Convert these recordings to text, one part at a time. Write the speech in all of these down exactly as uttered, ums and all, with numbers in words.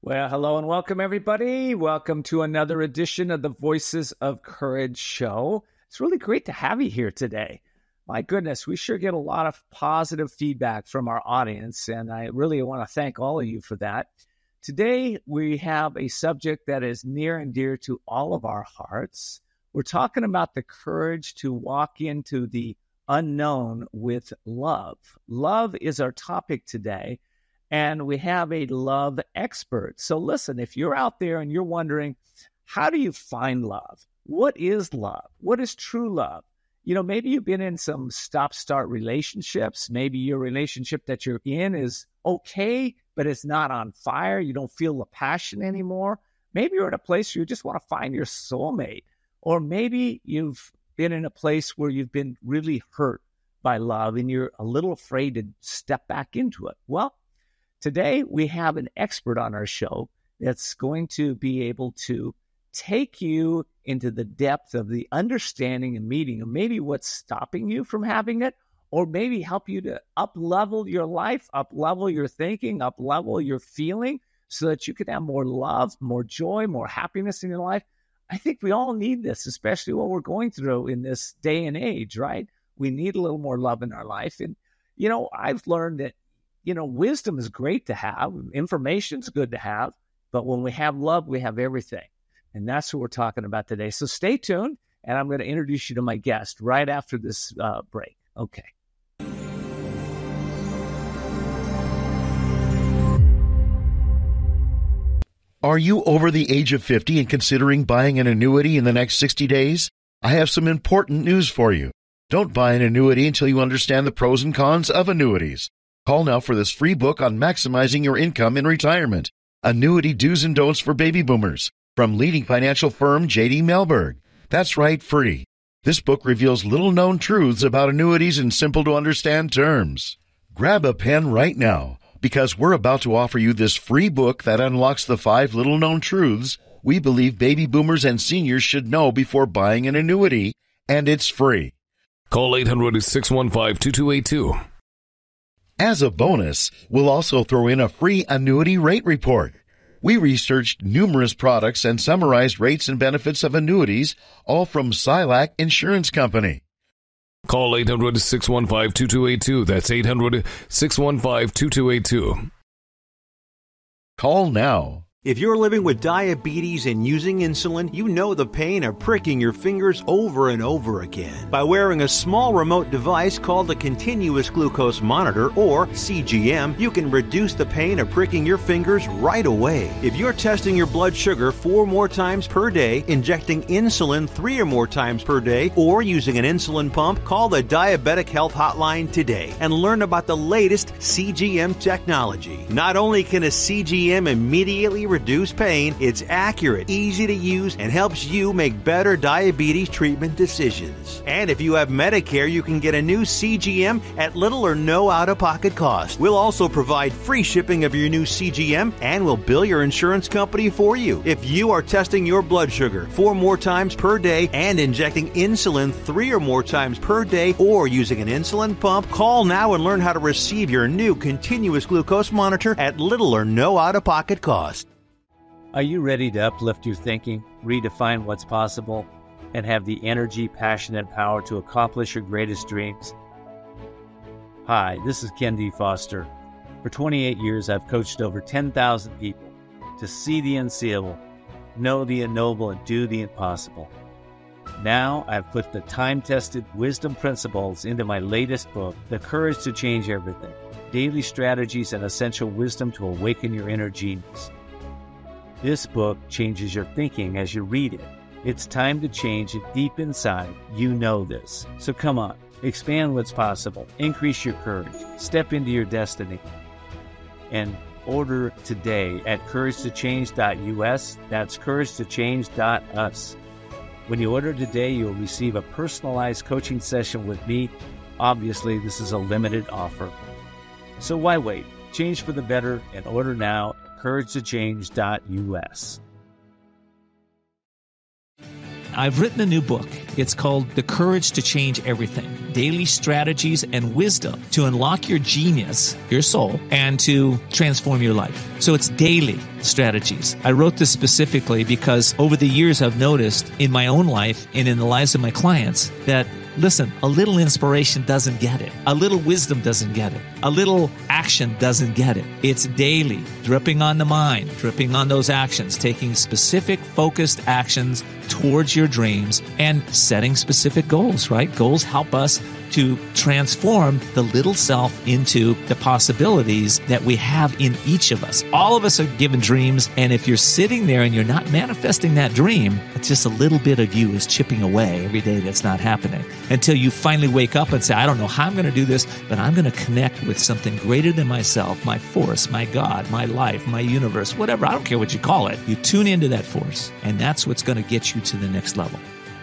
Well, hello and welcome, everybody. Welcome to another edition of the Voices of Courage show. It's really great to have you here today. My goodness, we sure get a lot of positive feedback from our audience, and I really want to thank all of you for that. Today, we have a subject that is near and dear to all of our hearts. We're talking about the courage to walk into the unknown with love. Love is our topic today. And we have a love expert. So listen, if you're out there and you're wondering, how do you find love? What is love? What is true love? You know, maybe you've been in some stop-start relationships. Maybe your relationship that you're in is okay, but it's not on fire. You don't feel the passion anymore. Maybe you're in a place where you just want to find your soulmate. Or maybe you've been in a place where you've been really hurt by love and you're a little afraid to step back into it. Well, today, we have an expert on our show that's going to be able to take you into the depth of the understanding and meeting of maybe what's stopping you from having it, or maybe help you to up-level your life, up-level your thinking, up-level your feeling, so that you can have more love, more joy, more happiness in your life. I think we all need this, especially what we're going through in this day and age, right? We need a little more love in our life. And, you know, I've learned that You know, wisdom is great to have. Information's good to have. But when we have love, we have everything. And that's what we're talking about today. So stay tuned, and I'm going to introduce you to my guest right after this uh, break. Okay. Are you over the age of fifty and considering buying an annuity in the next sixty days? I have some important news for you. Don't buy an annuity until you understand the pros and cons of annuities. Call now for this free book on maximizing your income in retirement. Annuity Do's and Don'ts for Baby Boomers from leading financial firm J D Mellberg. That's right, free. This book reveals little-known truths about annuities in simple-to-understand terms. Grab a pen right now, because we're about to offer you this free book that unlocks the five little-known truths we believe baby boomers and seniors should know before buying an annuity, and it's free. Call eight hundred, six one five, two two eight two. As a bonus, we'll also throw in a free annuity rate report. We researched numerous products and summarized rates and benefits of annuities, all from Silac Insurance Company. Call eight hundred, six one five, two two eight two. That's eight hundred, six one five, two two eight two. Call now. If you're living with diabetes and using insulin, you know the pain of pricking your fingers over and over again. By wearing a small remote device called a continuous glucose monitor, or C G M, you can reduce the pain of pricking your fingers right away. If you're testing your blood sugar four more times per day, injecting insulin three or more times per day, or using an insulin pump, call the Diabetic Health Hotline today and learn about the latest C G M technology. Not only can a C G M immediately reduce pain, it's accurate, easy to use, and helps you make better diabetes treatment decisions. And if you have Medicare, you can get a new C G M at little or no out-of-pocket cost. We'll also provide free shipping of your new C G M, and we'll bill your insurance company for you. If you are testing your blood sugar four more times per day and injecting insulin three or more times per day, or using an insulin pump, call now and learn how to receive your new continuous glucose monitor at little or no out-of-pocket cost. Are you ready to uplift your thinking, redefine what's possible, and have the energy, passion, and power to accomplish your greatest dreams? Hi, this is Ken D. Foster. For twenty-eight years, I've coached over ten thousand people to see the unseeable, know the unknowable, and do the impossible. Now, I've put the time-tested wisdom principles into my latest book, The Courage to Change Everything: Daily Strategies and Essential Wisdom to Awaken Your Inner Genius. This book changes your thinking as you read it. It's time to change it deep inside. You know this. So come on, expand what's possible, increase your courage, step into your destiny, and order today at courage to change dot U S. That's courage to change dot U S. When you order today, you'll receive a personalized coaching session with me. Obviously, this is a limited offer. So why wait? Change for the better and order now at courage to change dot U S. I've written a new book. It's called The Courage to Change Everything, Daily Strategies and Wisdom to Unlock Your Genius, your soul, and to transform your life. So it's daily strategies. I wrote this specifically because over the years I've noticed in my own life and in the lives of my clients that, listen, a little inspiration doesn't get it. A little wisdom doesn't get it. A little action doesn't get it. It's daily, dripping on the mind, dripping on those actions, taking specific focused actions towards your dreams and setting specific goals, right? Goals help us to transform the little self into the possibilities that we have in each of us. All of us are given dreams, and if you're sitting there and you're not manifesting that dream, it's just a little bit of you is chipping away every day that's not happening until you finally wake up and say, I don't know how I'm going to do this, but I'm going to connect with something greater than myself, my force, my God, my life, my universe, whatever. I don't care what you call it. You tune into that force, and that's what's going to get you to the next level.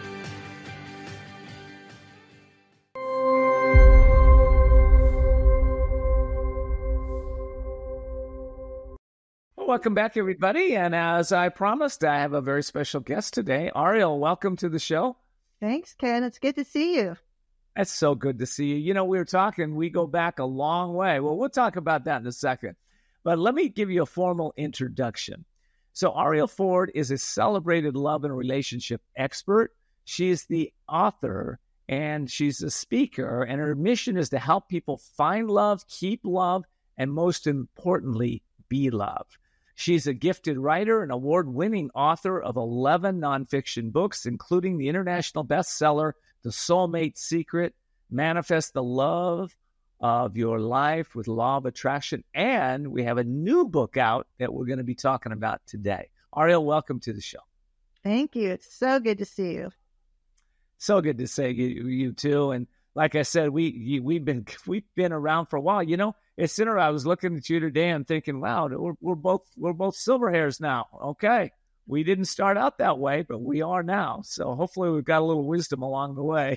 Welcome back, everybody. And as I promised, I have a very special guest today. Ariel, welcome to the show. Thanks, Ken. It's good to see you. It's so good to see you. You know, we were talking, we go back a long way. Well, we'll talk about that in a second. But let me give you a formal introduction. So Ariel Ford is a celebrated love and relationship expert. She's the author and she's a speaker. And her mission is to help people find love, keep love, and most importantly, be loved. She's a gifted writer and award-winning author of eleven nonfiction books, including the international bestseller, The Soulmate Secret, Manifest the Love of Your Life with Law of Attraction. And we have a new book out that we're going to be talking about today. Ariel, welcome to the show. Thank you. It's so good to see you. So good to see you, you too. And like I said, we you, we've been we've been around for a while. You know, it's interesting. I was looking at you today and thinking, wow, we're we're both we're both silver hairs now. Okay, we didn't start out that way, but we are now. So hopefully, we've got a little wisdom along the way.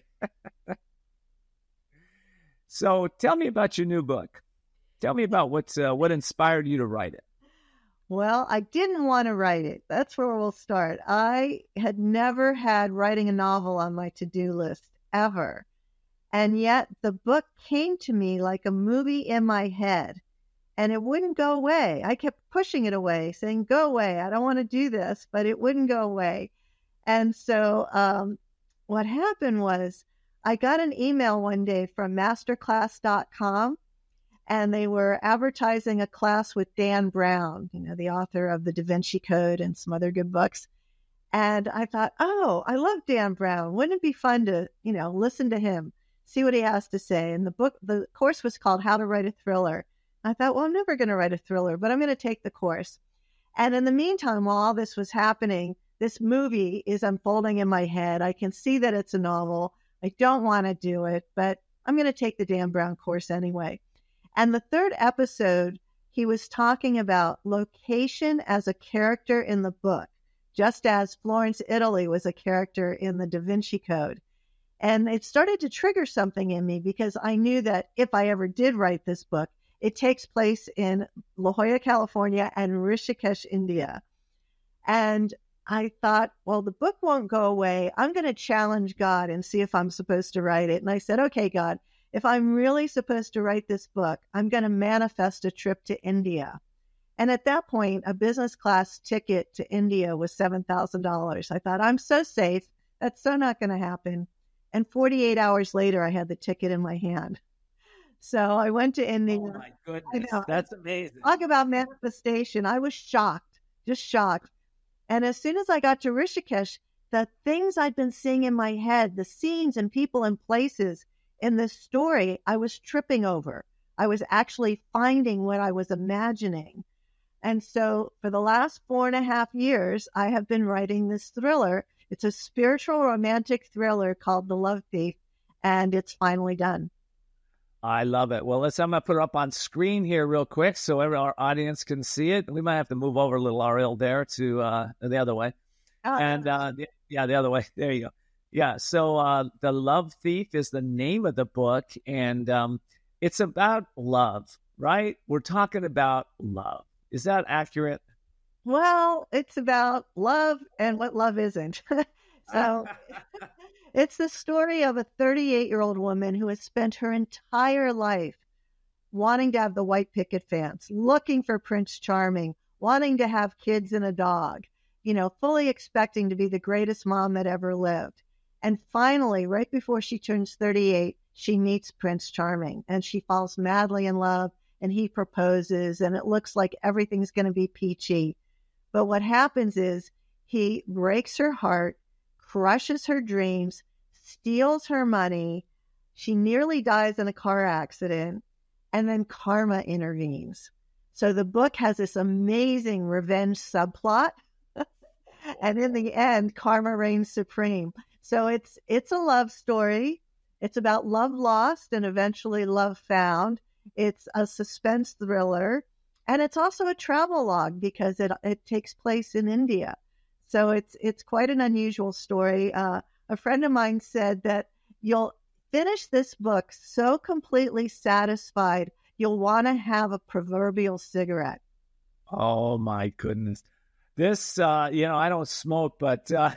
So tell me about your new book. Tell me about what uh, what inspired you to write it. Well, I didn't want to write it. That's where we'll start. I had never had writing a novel on my to-do list ever. And yet the book came to me like a movie in my head, and it wouldn't go away. I kept pushing it away, saying, go away. I don't want to do this, but it wouldn't go away. And so um, what happened was I got an email one day from masterclass dot com, and they were advertising a class with Dan Brown, you know, the author of the Da Vinci Code and some other good books. And I thought, oh, I love Dan Brown. Wouldn't it be fun to, you know, listen to him? See what he has to say. And the book, the course was called How to Write a Thriller. I thought, well, I'm never going to write a thriller, but I'm going to take the course. And in the meantime, while all this was happening, this movie is unfolding in my head. I can see that it's a novel. I don't want to do it, but I'm going to take the Dan Brown course anyway. And the third episode, he was talking about location as a character in the book, just as Florence, Italy was a character in the Da Vinci Code. And it started to trigger something in me because I knew that if I ever did write this book, it takes place in La Jolla, California and Rishikesh, India. And I thought, well, the book won't go away. I'm going to challenge God and see if I'm supposed to write it. And I said, okay, God, if I'm really supposed to write this book, I'm going to manifest a trip to India. And at that point, a business class ticket to India was seven thousand dollars. I thought, I'm so safe. That's so not going to happen. And forty-eight hours later, I had the ticket in my hand. So I went to India. Oh, my goodness. That's amazing. Talk about manifestation. I was shocked, just shocked. And as soon as I got to Rishikesh, the things I'd been seeing in my head, the scenes and people and places in this story, I was tripping over. I was actually finding what I was imagining. And so for the last four and a half years, I have been writing this thriller. It's a spiritual romantic thriller called The Love Thief, and it's finally done. I love it. Well, let's, I'm going to put it up on screen here real quick so every, our audience can see it. We might have to move over a little, Ariel, there to uh, the other way. Oh, and uh, the, yeah, the other way. There you go. Yeah, so uh, The Love Thief is the name of the book, and um, it's about love, right? We're talking about love. Is that accurate? Well, it's about love and what love isn't. So It's the story of a thirty-eight-year-old woman who has spent her entire life wanting to have the white picket fence, looking for Prince Charming, wanting to have kids and a dog, you know, fully expecting to be the greatest mom that ever lived. And finally, right before she turns thirty-eight, she meets Prince Charming and she falls madly in love and he proposes and it looks like everything's going to be peachy. But what happens is he breaks her heart, crushes her dreams, steals her money. She nearly dies in a car accident, and then karma intervenes. So the book has this amazing revenge subplot, and in the end, karma reigns supreme. So it's it's a love story. It's about love lost and eventually love found. It's a suspense thriller, and it's also a travel log because it it takes place in India. So it's it's quite an unusual story. Uh, a friend of mine said that you'll finish this book so completely satisfied, you'll want to have a proverbial cigarette. Oh, my goodness. This, uh, you know, I don't smoke, but uh,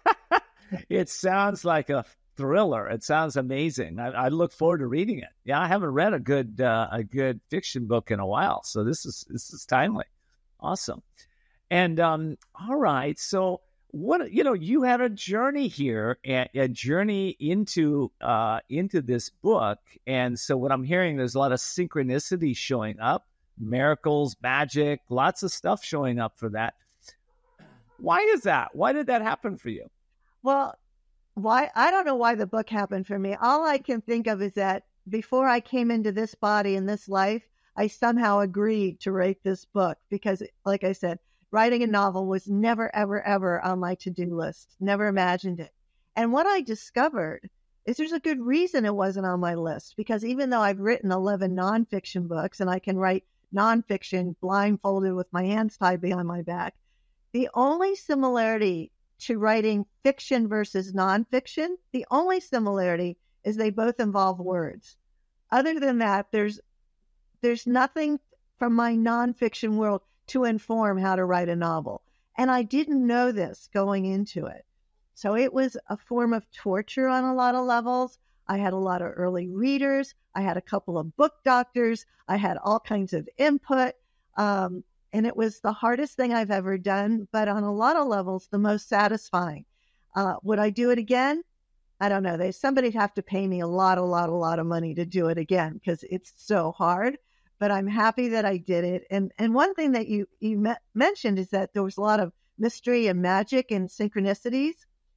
it sounds like a thriller. It sounds amazing. I, I look forward to reading it. Yeah, I haven't read a good uh, a good fiction book in a while, so this is this is timely. Awesome. And um, all right, so what you know, you had a journey here, a, a journey into uh, into this book, and so what I'm hearing, there's a lot of synchronicity showing up, miracles, magic, lots of stuff showing up for that. Why is that? Why did that happen for you? Well, why I don't know why the book happened for me. All I can think of is that before I came into this body in this life, I somehow agreed to write this book because, like I said, writing a novel was never, ever, ever on my to-do list. Never imagined it. And what I discovered is there's a good reason it wasn't on my list, because even though I've written eleven nonfiction books and I can write nonfiction blindfolded with my hands tied behind my back, the only similarity to writing fiction versus nonfiction, the only similarity is they both involve words. Other than that, there's there's nothing from my nonfiction world to inform how to write a novel. And I didn't know this going into it. So it was a form of torture on a lot of levels. I had a lot of early readers. I had a couple of book doctors. I had all kinds of input. Um, and it was the hardest thing I've ever done, but on a lot of levels, the most satisfying. Uh, would I do it again? I don't know. They, somebody'd have to pay me a lot, a lot, a lot of money to do it again because it's so hard. But I'm happy that I did it. And and one thing that you, you me- mentioned is that there was a lot of mystery and magic and synchronicities.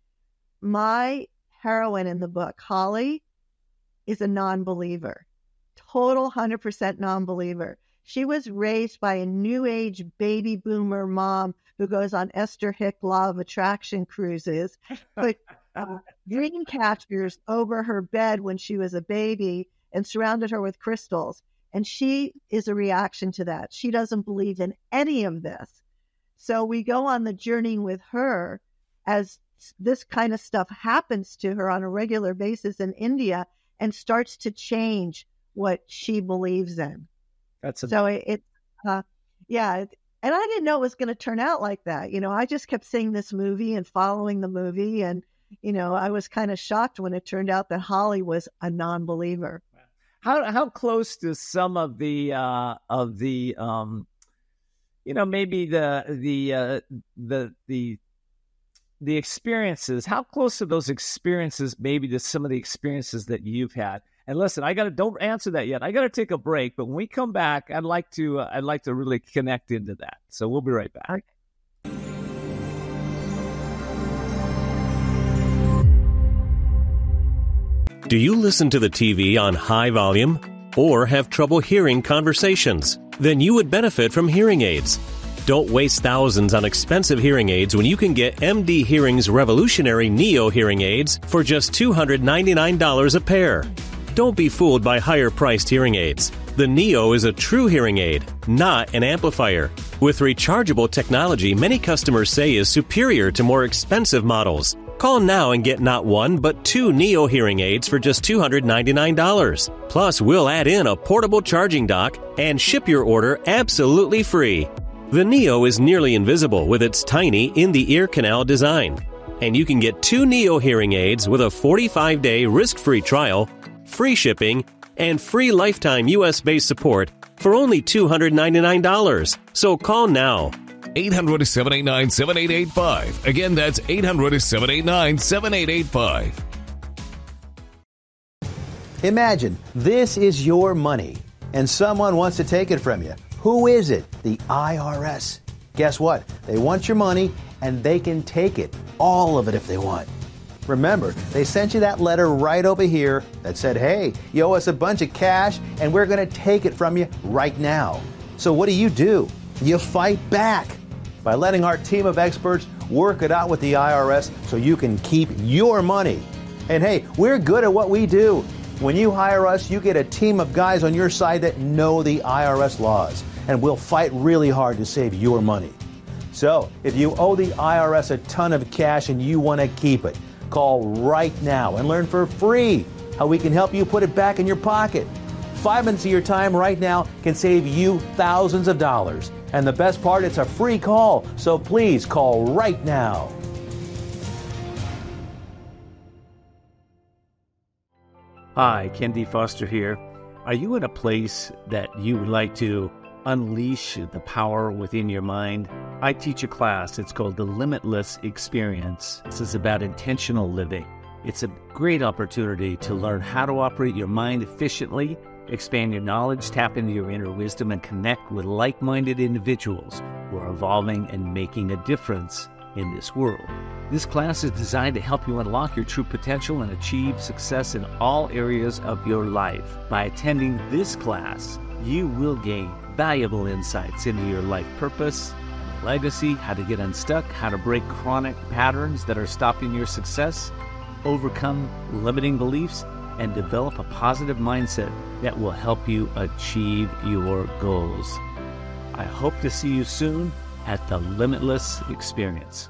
My heroine in the book, Holly, is a non-believer. Total one hundred percent non-believer. She was raised by a new age baby boomer mom who goes on Esther Hick Law of Attraction cruises, put uh, dream catchers over her bed when she was a baby and surrounded her with crystals. And she is a reaction to that. She doesn't believe in any of this. So we go on the journey with her as this kind of stuff happens to her on a regular basis in India and starts to change what she believes in. That's a- so it, it uh, yeah. It, and I didn't know it was going to turn out like that. You know, I just kept seeing this movie and following the movie. And, you know, I was kind of shocked when it turned out that Holly was a non-believer. How how close to some of the uh, of the um, you know, maybe the the uh, the the the experiences? How close are those experiences maybe to some of the experiences that you've had? And listen, I gotta don't answer that yet. I gotta take a break, but when we come back, I'd like to uh, I'd like to really connect into that. So we'll be right back. Do you listen to the T V on high volume or have trouble hearing conversations? Then you would benefit from hearing aids. Don't waste thousands on expensive hearing aids when you can get M D Hearing's revolutionary Neo hearing aids for just two hundred ninety-nine dollars a pair. Don't be fooled by higher-priced hearing aids. The Neo is a true hearing aid, not an amplifier. With rechargeable technology many customers say is superior to more expensive models. Call now and get not one, but two Neo hearing aids for just two hundred ninety-nine dollars. Plus, we'll add in a portable charging dock and ship your order absolutely free. The Neo is nearly invisible with its tiny in-the-ear canal design. And you can get two Neo hearing aids with a forty-five day risk-free trial, free shipping, and free lifetime U S-based support for only two hundred ninety-nine dollars. So call now. eight hundred, seven eight nine, seven eight eight five. Again, that's eight hundred, seven eight nine, seven eight eight five. Imagine this is your money and someone wants to take it from you. Who is it? The I R S. Guess what? They want your money and they can take it. All of it if they want. Remember, they sent you that letter right over here that said, hey, you owe us a bunch of cash and we're going to take it from you right now. So what do you do? You fight back by letting our team of experts work it out with the I R S so you can keep your money. And hey, we're good at what we do. When you hire us, you get a team of guys on your side that know the I R S laws, and we'll fight really hard to save your money. So if you owe the I R S a ton of cash and you want to keep it, call right now and learn for free how we can help you put it back in your pocket. Five minutes of your time right now can save you thousands of dollars. And the best part, it's a free call. So please call right now. Hi, Ken D. Foster here. Are you in a place that you would like to unleash the power within your mind? I teach a class. It's called The Limitless Experience. This is about intentional living. It's a great opportunity to learn how to operate your mind efficiently, expand your knowledge, tap into your inner wisdom, and connect with like-minded individuals who are evolving and making a difference in this world. This class is designed to help you unlock your true potential and achieve success in all areas of your life. By attending this class, you will gain valuable insights into your life purpose, legacy, how to get unstuck, how to break chronic patterns that are stopping your success, overcome limiting beliefs, and develop a positive mindset that will help you achieve your goals. I hope to see you soon at the Limitless Experience.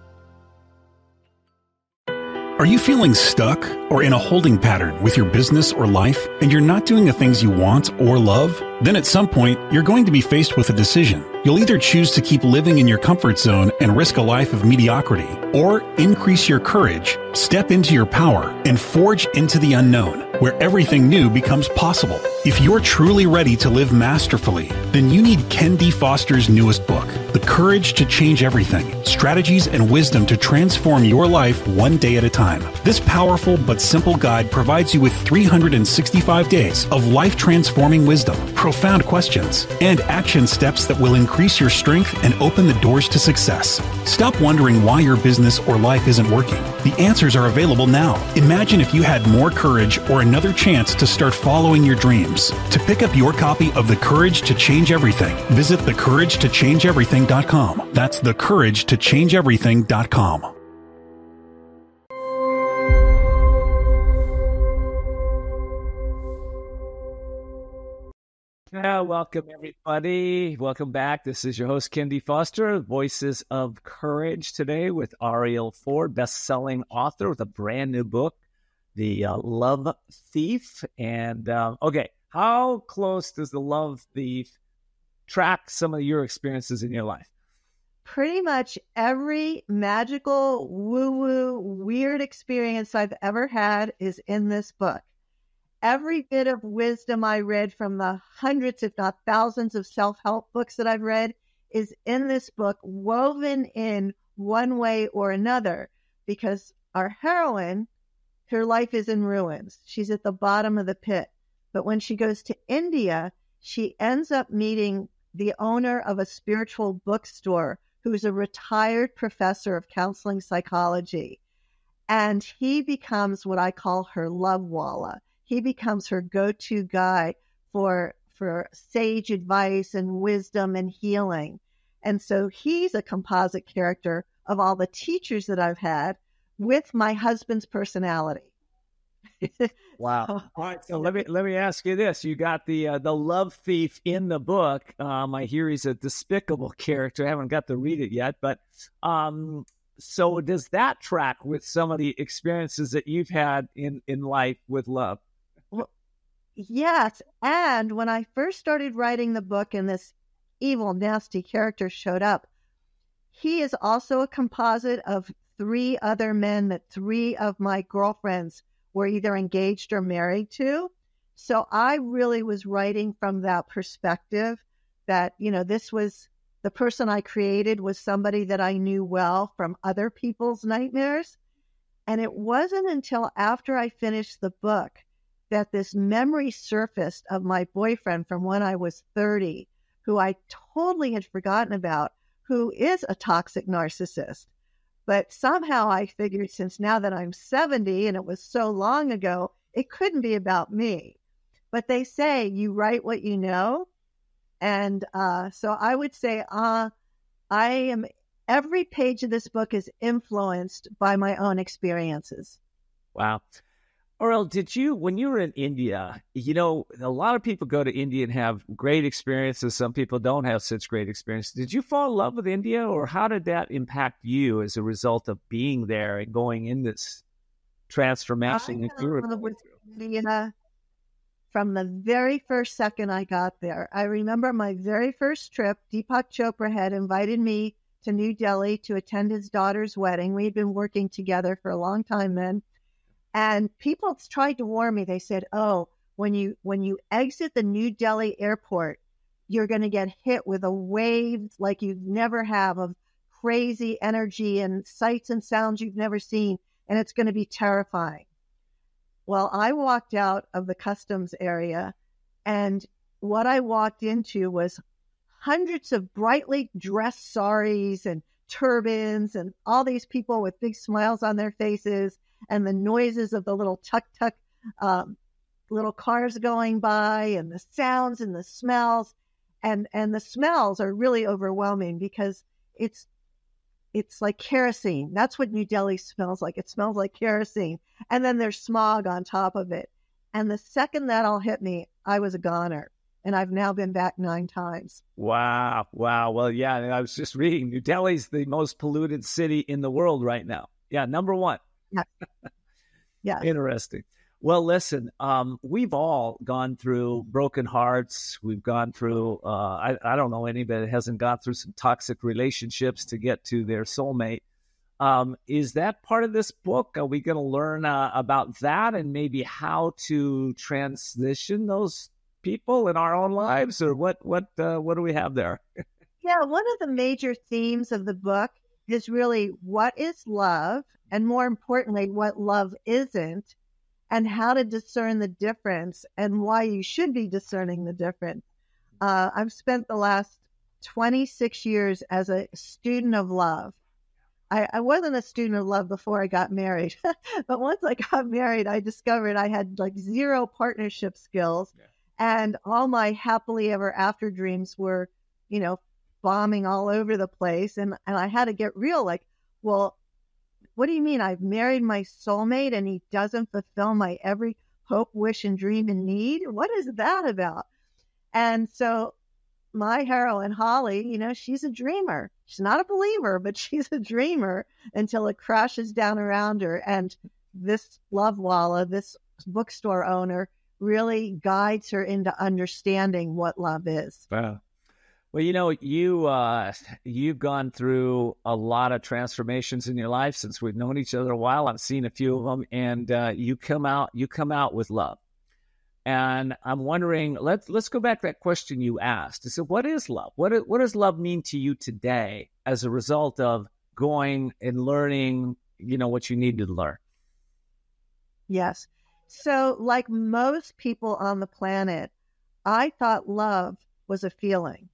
Are you feeling stuck or in a holding pattern with your business or life and you're not doing the things you want or love? Then at some point, you're going to be faced with a decision. You'll either choose to keep living in your comfort zone and risk a life of mediocrity, or increase your courage, step into your power, and forge into the unknown, where everything new becomes possible. If you're truly ready to live masterfully, then you need Ken D. Foster's newest book, The Courage to Change Everything, Strategies and Wisdom to Transform Your Life One Day at a Time. This powerful but simple guide provides you with three hundred sixty-five days of life-transforming wisdom, profound questions, and action steps that will increase your strength and open the doors to success. Stop wondering why your business or life isn't working. The answers are available now. Imagine if you had more courage or another chance to start following your dreams. To pick up your copy of The Courage to Change Everything, visit the courage to change everything dot com. That's the courage to change everything dot com. Yeah, welcome everybody. Welcome back. This is your host, Ken D. Foster, Voices of Courage, today with Ariel Ford, best-selling author with a brand new book, The uh, Love Thief. And uh, okay, how close does The Love Thief track some of your experiences in your life? Pretty much every magical, woo-woo, weird experience I've ever had is in this book. Every bit of wisdom I read from the hundreds, if not thousands, of self-help books that I've read is in this book, woven in one way or another, because our heroine, her life is in ruins. She's at the bottom of the pit. But when she goes to India, she ends up meeting the owner of a spiritual bookstore who's a retired professor of counseling psychology. And he becomes what I call her love walla. He becomes her go-to guy for for sage advice and wisdom and healing. And so he's a composite character of all the teachers that I've had with my husband's personality. Wow. All right. So let me let me ask you this. You got the uh, the love thief in the book. Um, I hear he's a despicable character. I haven't got to read it yet. But um, so does that track with some of the experiences that you've had in, in life with love? Well, yes. And when I first started writing the book and this evil, nasty character showed up, he is also a composite of three other men that three of my girlfriends were either engaged or married to. So I really was writing from that perspective that, you know, this was the person I created was somebody that I knew well from other people's nightmares. And it wasn't until after I finished the book that this memory surfaced of my boyfriend from when I was thirty, who I totally had forgotten about, who is a toxic narcissist. But somehow I figured, since now that I'm seventy and it was so long ago, it couldn't be about me. But they say you write what you know. And uh, so I would say uh, I am, every page of this book is influenced by my own experiences. Wow. Aurel, did you, when you were in India, you know, a lot of people go to India and have great experiences. Some people don't have such great experiences. Did you fall in love with India, or how did that impact you as a result of being there and going in this transformation? I fell in love with India from the very first second I got there. I remember my very first trip. Deepak Chopra had invited me to New Delhi to attend his daughter's wedding. We'd been working together for a long time then. And people tried to warn me. They said, oh, when you when you exit the New Delhi airport, you're going to get hit with a wave like you've never have of crazy energy and sights and sounds you've never seen. And it's going to be terrifying. Well, I walked out of the customs area, and what I walked into was hundreds of brightly dressed saris and turbans and all these people with big smiles on their faces, and the noises of the little tuk-tuk um, little cars going by, and the sounds and the smells. And, and the smells are really overwhelming because it's It's like kerosene. That's what New Delhi smells like. It smells like kerosene. And then there's smog on top of it. And the second that all hit me, I was a goner. And I've now been back nine times. Wow. Wow. Well, yeah, I was just reading. New Delhi's the most polluted city in the world right now. Yeah, number one. Yeah. Yeah. Interesting. Well, listen, um, we've all gone through broken hearts. We've gone through, uh, I, I don't know anybody that hasn't gone through some toxic relationships to get to their soulmate. Um, is that part of this book? Are we going to learn uh, about that and maybe how to transition those people in our own lives, or what, what, uh, what do we have there? Yeah. One of the major themes of the book is really what is love, and more importantly, what love isn't, and how to discern the difference and why you should be discerning the difference. Uh, I've spent the last twenty-six years as a student of love. I, I wasn't a student of love before I got married, but once I got married, I discovered I had like zero partnership skills, yeah. And all my happily ever after dreams were, you know, bombing all over the place. And, and I had to get real, like, well, what do you mean? I've married my soulmate and he doesn't fulfill my every hope, wish, and dream and need? What is that about? And so my heroine, Holly, you know, she's a dreamer. She's not a believer, but she's a dreamer until it crashes down around her. And this love walla, this bookstore owner, really guides her into understanding what love is. Wow. Well, you know, you, uh, you've gone through a lot of transformations in your life since we've known each other a while. I've seen a few of them, and uh, you come out, you come out with love. And I'm wondering, let's, let's go back to that question you asked. I said, what is love? What, is, what does love mean to you today as a result of going and learning, you know, what you need to learn? Yes. So like most people on the planet, I thought love was a feeling.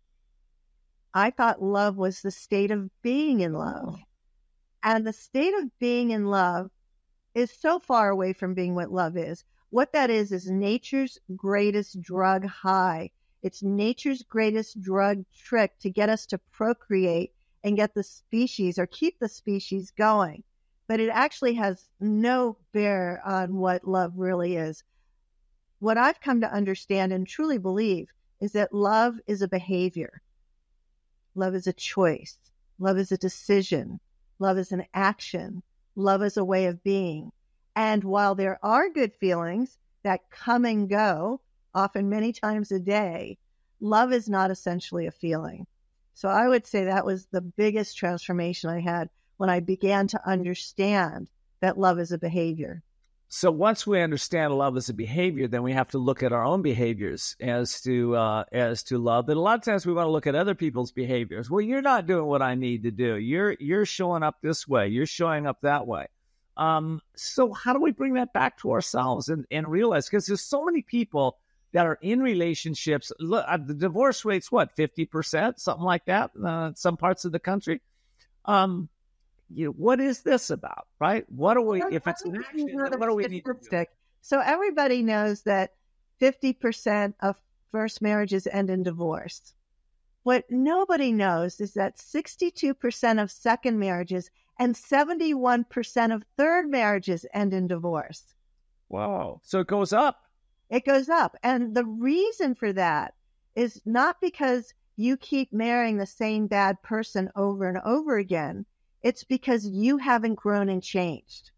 I thought love was the state of being in love. And the state of being in love is so far away from being what love is. What that is, is nature's greatest drug high. It's nature's greatest drug trick to get us to procreate and get the species or keep the species going. But it actually has no bear on what love really is. What I've come to understand and truly believe is that love is a behavior. Love is a choice. Love is a decision. Love is an action. Love is a way of being. And while there are good feelings that come and go, often many times a day, love is not essentially a feeling. So I would say that was the biggest transformation I had, when I began to understand that love is a behavior. So once we understand love as a behavior, then we have to look at our own behaviors as to uh, as to love. And a lot of times we want to look at other people's behaviors. Well, you're not doing what I need to do. You're you're showing up this way. You're showing up that way. Um, so how do we bring that back to ourselves and, and realize? Because there's so many people that are in relationships. Look, uh, the divorce rate's what, fifty percent, something like that, uh, in some parts of the country. Um, You know, what is this about, right? What do we, if it's an action, then what do we need to do? So everybody knows that fifty percent of first marriages end in divorce. What nobody knows is that sixty-two percent of second marriages and seventy-one percent of third marriages end in divorce. Wow. So it goes up. It goes up. And the reason for that is not because you keep marrying the same bad person over and over again. It's because you haven't grown and changed.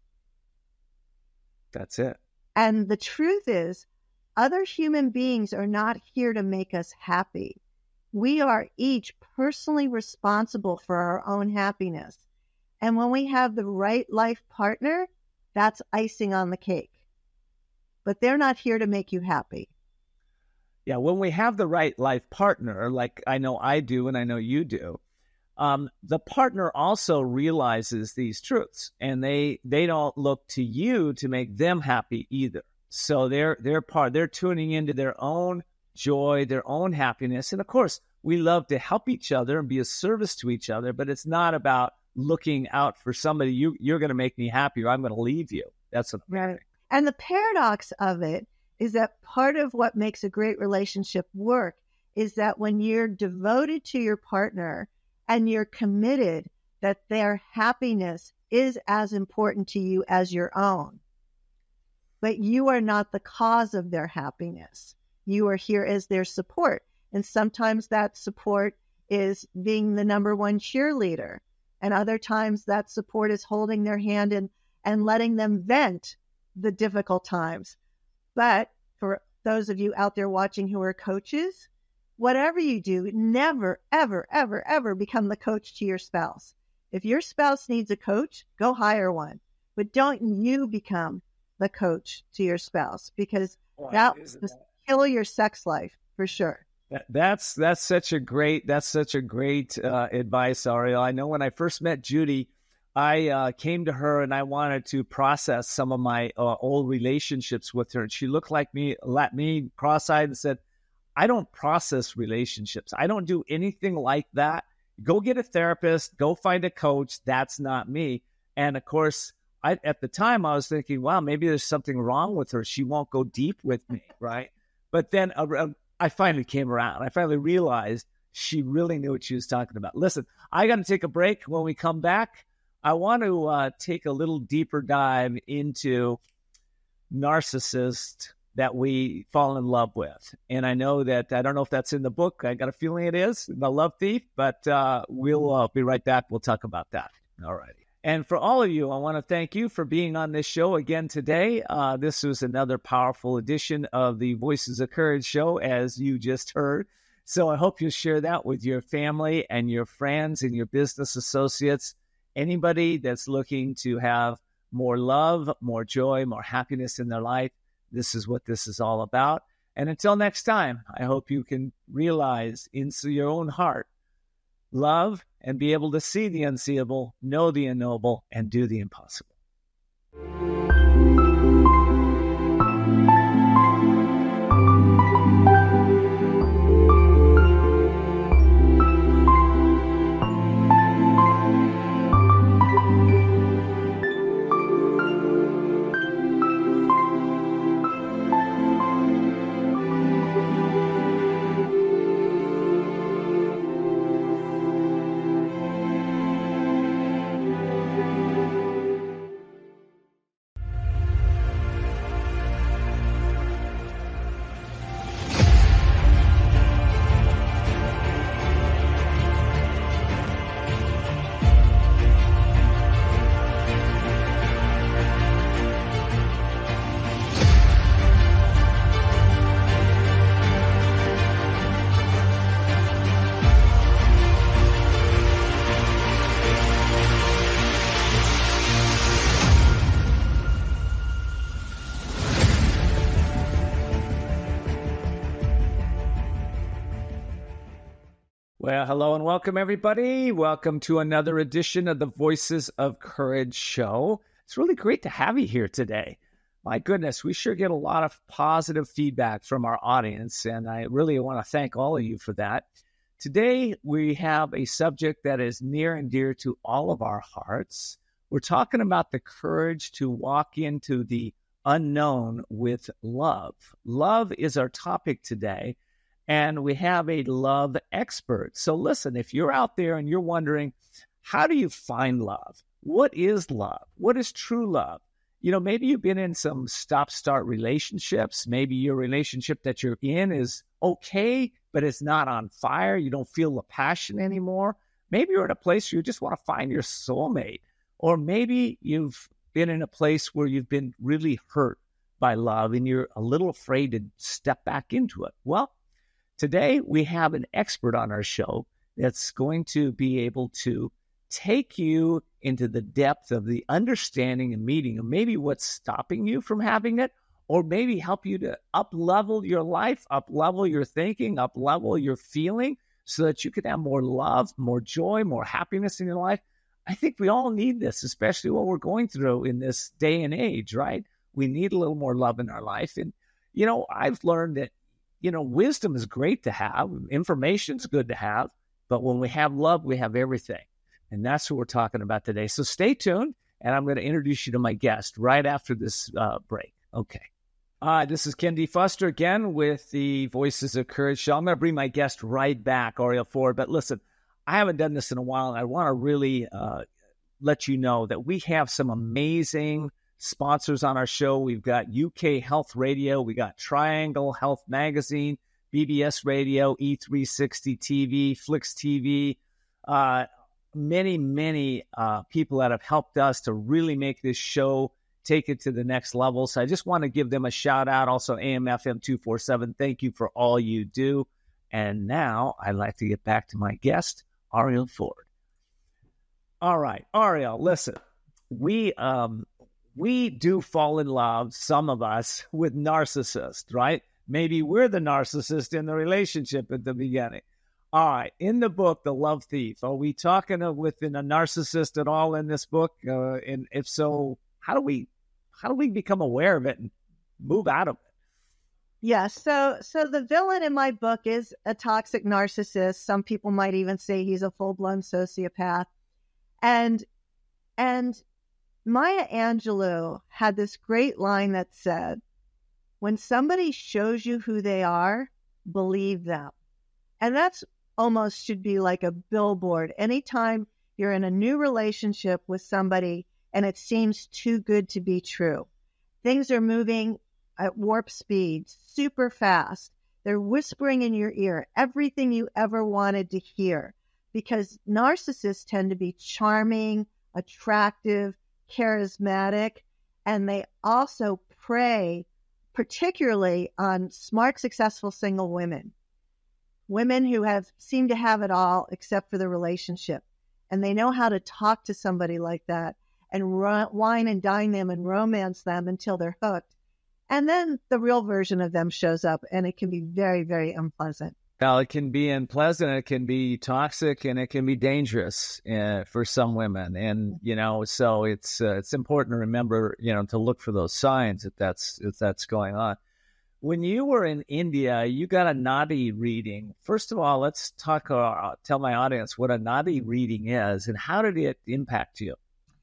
That's it. And the truth is, other human beings are not here to make us happy. We are each personally responsible for our own happiness. And when we have the right life partner, that's icing on the cake. But they're not here to make you happy. Yeah, when we have the right life partner, like I know I do and I know you do, Um, the partner also realizes these truths, and they they don't look to you to make them happy either. So they're they're part they're tuning into their own joy, their own happiness, and of course we love to help each other and be a service to each other. But it's not about looking out for somebody. You you're going to make me happy, or I'm going to leave you. That's what I'm right. saying. And the paradox of it is that part of what makes a great relationship work is that when you're devoted to your partner and you're committed that their happiness is as important to you as your own. But you are not the cause of their happiness. You are here as their support. And sometimes that support is being the number one cheerleader. And other times that support is holding their hand and, and letting them vent the difficult times. But for those of you out there watching who are coaches, whatever you do, never, ever, ever, ever become the coach to your spouse. If your spouse needs a coach, go hire one. But don't you become the coach to your spouse, because Boy, that will kill your sex life for sure. That, that's that's such a great that's such a great uh, advice, Ariel. I know when I first met Judy, I uh, came to her and I wanted to process some of my uh, old relationships with her, and she looked like me, let me cross-eyed, and said, I don't process relationships. I don't do anything like that. Go get a therapist. Go find a coach. That's not me. And of course, I, at the time, I was thinking, wow, maybe there's something wrong with her. She won't go deep with me, right? But then uh, I finally came around. I finally realized she really knew what she was talking about. Listen, I got to take a break. When we come back, I want to uh, take a little deeper dive into narcissists that we fall in love with. And I know that, I don't know if that's in the book. I got a feeling it is, The Love Thief, but uh, we'll uh, be right back. We'll talk about that. All righty. And for all of you, I want to thank you for being on this show again today. Uh, this was another powerful edition of the Voices of Courage show, as you just heard. So I hope you share that with your family and your friends and your business associates, anybody that's looking to have more love, more joy, more happiness in their life. This is what this is all about. And until next time, I hope you can realize into your own heart, love, and be able to see the unseeable, know the unknowable, and do the impossible. Well, hello and welcome, everybody. Welcome to another edition of the Voices of Courage show. It's really great to have you here today. My goodness, we sure get a lot of positive feedback from our audience, and I really want to thank all of you for that. Today, we have a subject that is near and dear to all of our hearts. We're talking about the courage to walk into the unknown with love. Love is our topic today. And we have a love expert. So listen, if you're out there and you're wondering, how do you find love? What is love? What is true love? You know, maybe you've been in some stop-start relationships. Maybe your relationship that you're in is okay, but it's not on fire. You don't feel the passion anymore. Maybe you're in a place where you just want to find your soulmate. Or maybe you've been in a place where you've been really hurt by love and you're a little afraid to step back into it. Well, today, we have an expert on our show that's going to be able to take you into the depth of the understanding and meeting of maybe what's stopping you from having it, or maybe help you to up-level your life, up-level your thinking, up-level your feeling, so that you can have more love, more joy, more happiness in your life. I think we all need this, especially what we're going through in this day and age, right? We need a little more love in our life. And, you know, I've learned that You know, wisdom is great to have. Information is good to have. But when we have love, we have everything. And that's what we're talking about today. So stay tuned, and I'm going to introduce you to my guest right after this uh, break. Okay. Uh, this is Ken D. Foster again with the Voices of Courage show. I'm going to bring my guest right back, Ariel Ford. But listen, I haven't done this in a while, and I want to really uh, let you know that we have some amazing sponsors on our show. We've got U K Health Radio. We got Triangle Health Magazine, B B S Radio, E three sixty T V, Flix T V. Uh, many, many uh, people that have helped us to really make this show take it to the next level. So I just want to give them a shout out. Also, A M F M two forty-seven. Thank you for all you do. And now I'd like to get back to my guest, Ariel Ford. All right, Ariel, listen, we um. We do fall in love, some of us, with narcissists, right? Maybe we're the narcissist in the relationship at the beginning. All right, in the book, The Love Thief, are we talking with a narcissist at all in this book? Uh, and if so, how do we how do we become aware of it and move out of it? Yeah, so so the villain in my book is a toxic narcissist. Some people might even say he's a full-blown sociopath. And and Maya Angelou had this great line that said, when somebody shows you who they are, believe them. And that's almost should be like a billboard. Anytime you're in a new relationship with somebody and it seems too good to be true, things are moving at warp speed, super fast. They're whispering in your ear everything you ever wanted to hear, because narcissists tend to be charming, attractive, charismatic, and they also prey particularly on smart, successful single women, women who have seem to have it all except for the relationship. And they know how to talk to somebody like that and ru- wine and dine them and romance them until they're hooked. And then the real version of them shows up, and it can be very, very unpleasant. Well, it can be unpleasant, it can be toxic, and it can be dangerous uh, for some women. And, you know, so it's uh, it's important to remember, you know, to look for those signs if that's if that's going on. When you were in India, you got a Nadi reading. First of all, let's talk. Uh, tell my audience what a Nadi reading is and how did it impact you?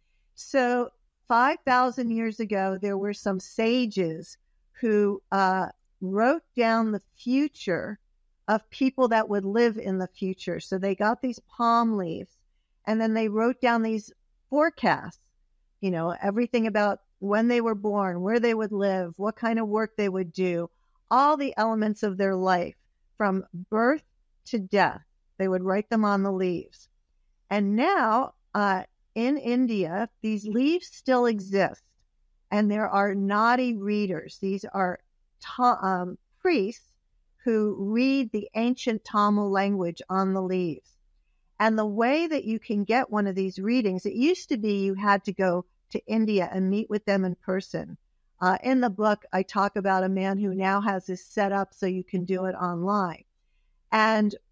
So five thousand years ago, there were some sages who uh, wrote down the future of people that would live in the future. So they got these palm leaves and then they wrote down these forecasts, you know, everything about when they were born, where they would live, what kind of work they would do, all the elements of their life from birth to death. They would write them on the leaves. And now uh, in India, these leaves still exist. And there are Nadi readers. These are ta- um, priests who read the ancient Tamil language on the leaves. And the way that you can get one of these readings, it used to be you had to go to India and meet with them in person. Uh, in the book, I talk about a man who now has this set up so you can do it online. And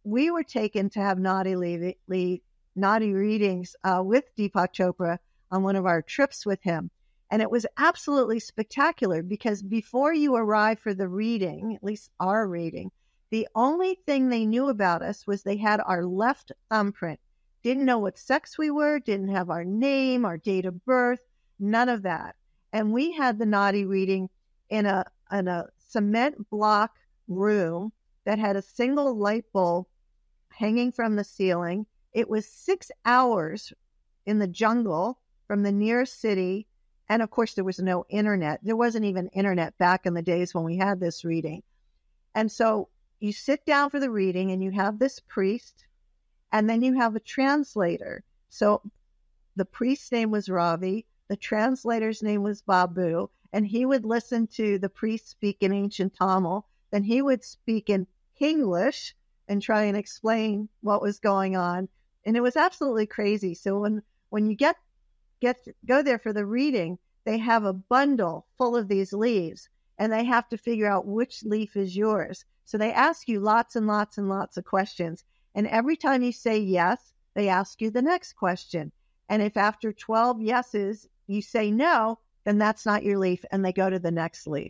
we were taken to have naughty, le- le- naughty readings uh, with Deepak Chopra on one of our trips with him. And it was absolutely spectacular because before you arrive for the reading, at least our reading, the only thing they knew about us was they had our left thumbprint. Didn't know what sex we were, didn't have our name, our date of birth, none of that. And we had the naughty reading in a in a cement block room that had a single light bulb hanging from the ceiling. It was six hours in the jungle from the nearest city. And of course, there was no internet. There wasn't even internet back in the days when we had this reading. And so you sit down for the reading and you have this priest and then you have a translator. So the priest's name was Ravi. The translator's name was Babu. And he would listen to the priest speak in ancient Tamil. Then he would speak in English and try and explain what was going on. And it was absolutely crazy. So when, when you get get go there for the reading, they have a bundle full of these leaves, and they have to figure out which leaf is yours. So they ask you lots and lots and lots of questions. And every time you say yes, they ask you the next question. And if after twelve yeses you say no, then that's not your leaf, and they go to the next leaf.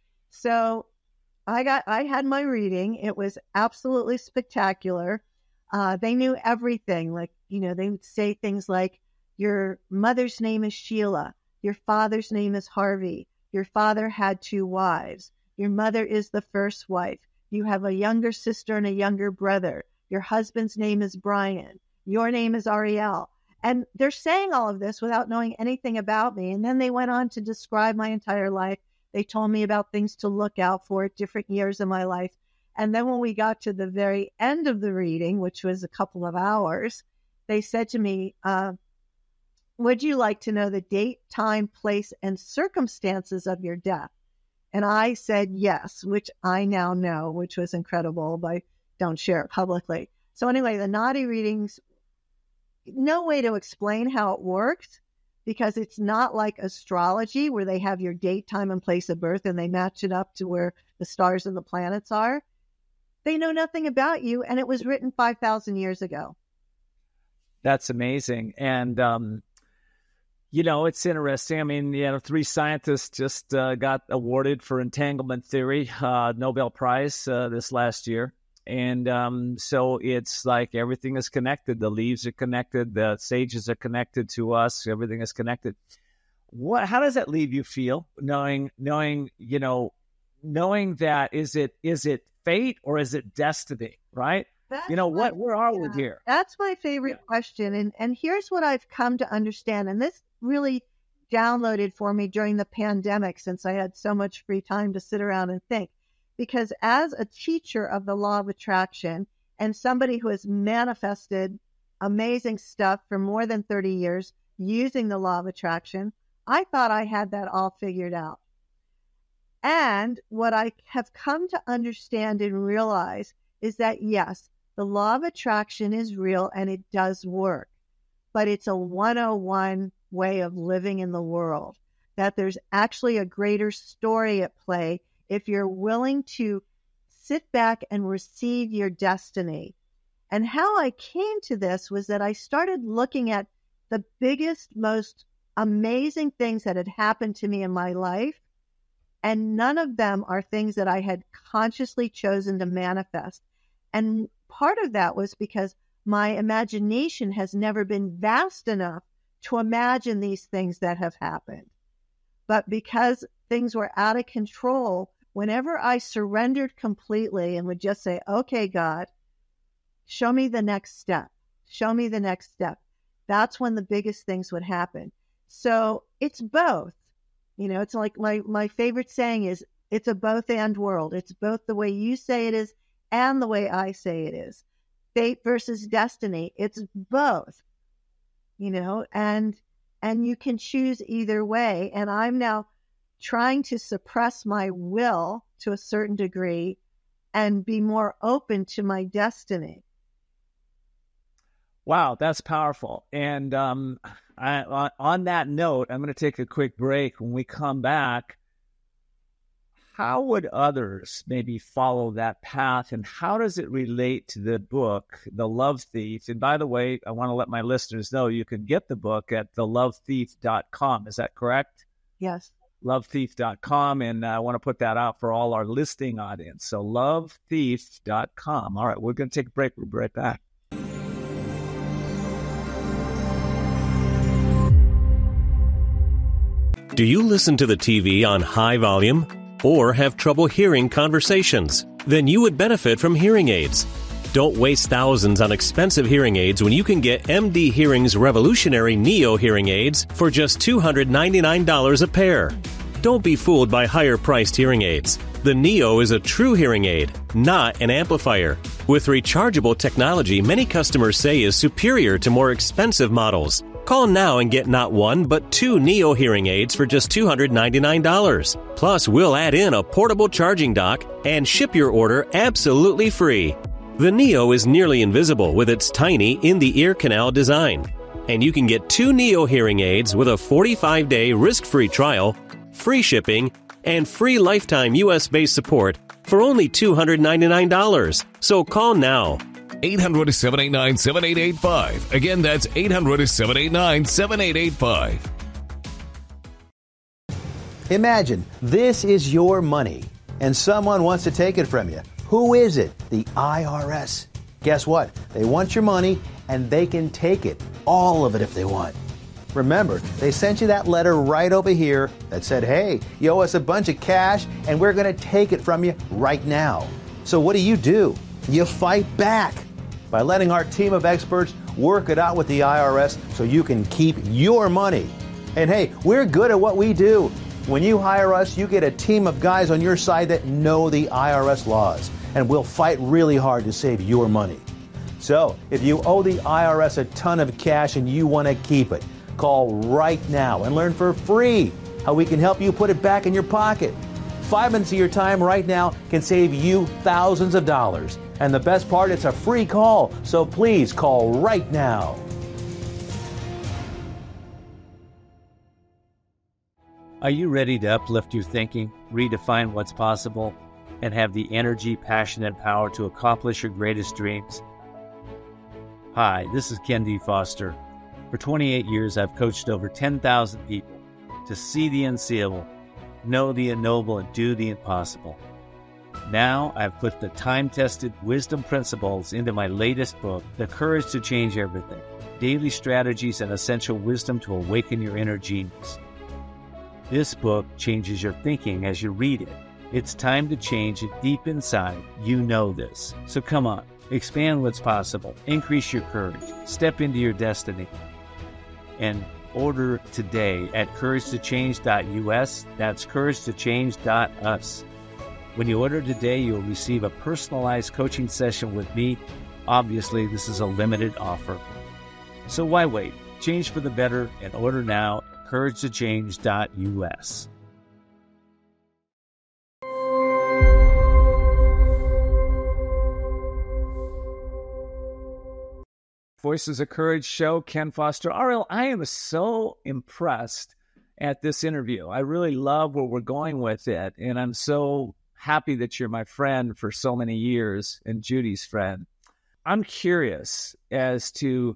So I got, I had my reading. It was absolutely spectacular. Uh, they knew everything. Like, you know, they would say things like, your mother's name is Sheila. Your father's name is Harvey. Your father had two wives. Your mother is the first wife. You have a younger sister and a younger brother. Your husband's name is Brian. Your name is Ariel. And they're saying all of this without knowing anything about me. And then they went on to describe my entire life. They told me about things to look out for at different years of my life. And then when we got to the very end of the reading, which was a couple of hours, they said to me, uh, would you like to know the date, time, place, and circumstances of your death? And I said yes, which I now know, which was incredible, but I don't share it publicly. So anyway, the naughty readings, no way to explain how it works, because it's not like astrology where they have your date, time, and place of birth and they match it up to where the stars and the planets are. They know nothing about you, and it was written five thousand years ago. That's amazing. And, um, you know, it's interesting. I mean, you know, three scientists just uh, got awarded for entanglement theory, uh, Nobel Prize uh, this last year. And um, so it's like everything is connected. The leaves are connected. The sages are connected to us. Everything is connected. What? How does that leave you feel, knowing, knowing, you know, knowing that is it is it fate or is it destiny, right? That's you know, my, what? Where are yeah, we here? That's my favorite yeah. question. And, and here's what I've come to understand. And this really downloaded for me during the pandemic, since I had so much free time to sit around and think. Because as a teacher of the law of attraction and somebody who has manifested amazing stuff for more than thirty years using the law of attraction, I thought I had that all figured out. And what I have come to understand and realize is that, yes, the law of attraction is real and it does work, but it's a one oh one way of living in the world, that there's actually a greater story at play if you're willing to sit back and receive your destiny. And how I came to this was that I started looking at the biggest, most amazing things that had happened to me in my life, and none of them are things that I had consciously chosen to manifest. And part of that was because my imagination has never been vast enough to imagine these things that have happened. But because things were out of control, whenever I surrendered completely and would just say, okay, God, show me the next step, show me the next step, that's when the biggest things would happen. So it's both. You know, it's like my, my favorite saying is, it's a both and world. It's both the way you say it is and the way I say it is. Fate versus destiny. It's both, you know, and, and you can choose either way. And I'm now trying to suppress my will to a certain degree and be more open to my destiny. Wow, that's powerful. And um, I, on that note, I'm going to take a quick break. When we come back, how would others maybe follow that path, and how does it relate to the book, The Love Thief? And by the way, I want to let my listeners know you can get the book at the love thief dot com. Is that correct? Yes. love thief dot com, and I want to put that out for all our listening audience. So love thief dot com. All right, we're going to take a break. We'll be right back. Do you listen to the T V on high volume or have trouble hearing conversations? Then you would benefit from hearing aids. Don't waste thousands on expensive hearing aids when you can get M D Hearing's revolutionary Neo hearing aids for just two hundred ninety-nine dollars a pair. Don't be fooled by higher-priced hearing aids. The Neo is a true hearing aid, not an amplifier. With rechargeable technology many customers say is superior to more expensive models. Call now and get not one, but two Neo hearing aids for just two hundred ninety-nine dollars. Plus, we'll add in a portable charging dock and ship your order absolutely free. The Neo is nearly invisible with its tiny in-the-ear canal design. And you can get two Neo hearing aids with a forty-five day risk-free trial, free shipping, and free lifetime U S-based support for only two hundred ninety-nine dollars. So call now. eight hundred, seven eight nine, seven eight eight five. Again, that's eight hundred, seven eight nine, seven eight eight five. Imagine this is your money and someone wants to take it from you. Who is it? The I R S. Guess what? They want your money and they can take it. All of it if they want. Remember, they sent you that letter right over here that said, hey, you owe us a bunch of cash and we're going to take it from you right now. So what do you do? You fight back by letting our team of experts work it out with the I R S so you can keep your money. And hey, we're good at what we do. When you hire us, you get a team of guys on your side that know the I R S laws, and we'll fight really hard to save your money. So, if you owe the I R S a ton of cash and you want to keep it, call right now and learn for free how we can help you put it back in your pocket. Five minutes of your time right now can save you thousands of dollars. And the best part, it's a free call, so please call right now. Are you ready to uplift your thinking, redefine what's possible, and have the energy, passion, and power to accomplish your greatest dreams? Hi, this is Ken D. Foster. For twenty-eight years, I've coached over ten thousand people to see the unseeable, know the unknowable, and do the impossible. Now, I've put the time-tested wisdom principles into my latest book, The Courage to Change Everything, Daily Strategies and Essential Wisdom to Awaken Your Inner Genius. This book changes your thinking as you read it. It's time to change it deep inside. You know this. So come on, expand what's possible, increase your courage, step into your destiny, and order today at courage to change dot U S. That's courage to change dot U S. When you order today, you'll receive a personalized coaching session with me. Obviously, this is a limited offer. So why wait? Change for the better and order now at courage to change dot U S. Voices of Courage show, Ken Foster. Ariel, I am so impressed at this interview. I really love where we're going with it, and I'm so happy that you're my friend for so many years and Judy's friend. I'm curious as to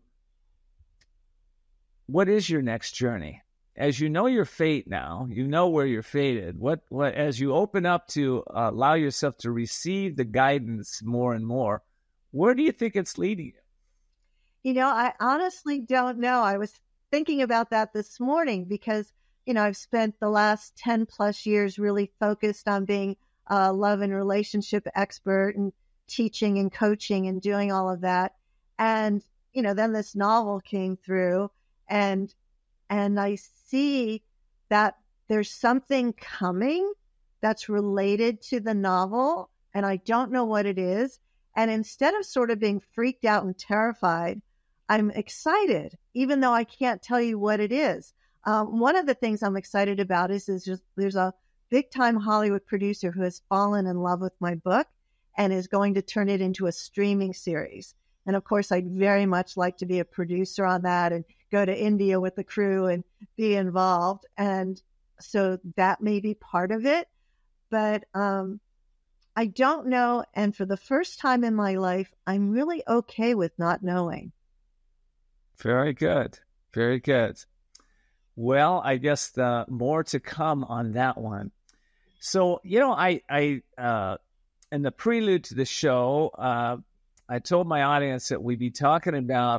what is your next journey? As you know your fate now, you know where you're fated. What, what as you open up to uh, allow yourself to receive the guidance more and more, where do you think it's leading you? You know, I honestly don't know. I was thinking about that this morning because, you know, I've spent the last ten plus years really focused on being a love and relationship expert and teaching and coaching and doing all of that. And, you know, then this novel came through and, and I see that there's something coming that's related to the novel and I don't know what it is. And instead of sort of being freaked out and terrified, I'm excited, even though I can't tell you what it is. Um, one of the things I'm excited about is, is just, there's a big-time Hollywood producer who has fallen in love with my book and is going to turn it into a streaming series. And of course, I'd very much like to be a producer on that and go to India with the crew and be involved. And so that may be part of it. but um, I don't know. And for the first time in my life, I'm really okay with not knowing. Very good. Very good. Well, I guess the more to come on that one. So, you know, I, I, uh, in the prelude to the show, uh, I told my audience that we'd be talking about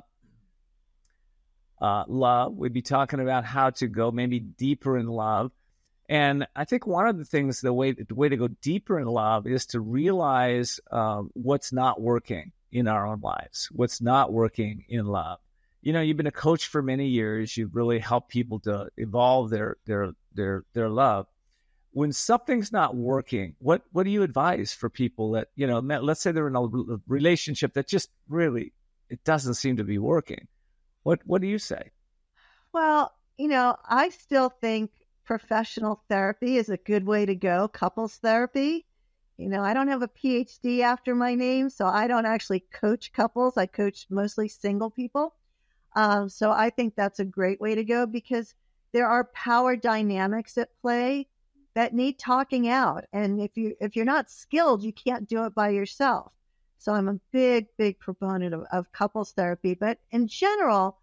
uh, love. We'd be talking about how to go maybe deeper in love. And I think one of the things, the way, the way to go deeper in love is to realize um, what's not working in our own lives, what's not working in love. You know, you've been a coach for many years. You've really helped people to evolve their their their their love. When something's not working, what what do you advise for people that, you know, let's say they're in a relationship that just really, it doesn't seem to be working. What what do you say? Well, you know, I still think professional therapy is a good way to go. Couples therapy. You know, I don't have a P H D after my name, so I don't actually coach couples. I coach mostly single people. Um, so I think that's a great way to go because there are power dynamics at play that need talking out. And if you, if you're not skilled, you can't do it by yourself. So I'm a big, big proponent of, of couples therapy. But in general,